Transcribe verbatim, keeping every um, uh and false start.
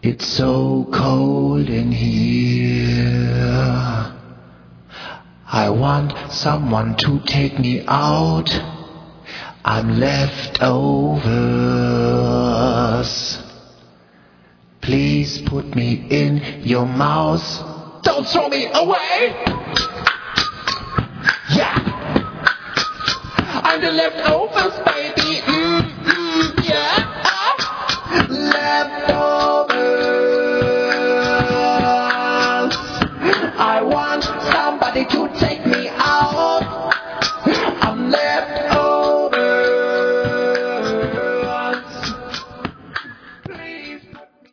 It's so cold in here. I want someone to take me out. I'm leftovers. Please put me in your mouth. Don't throw me away. Yeah. I'm the leftovers, baby. Mm, mm, yeah. Leftovers. I want somebody to take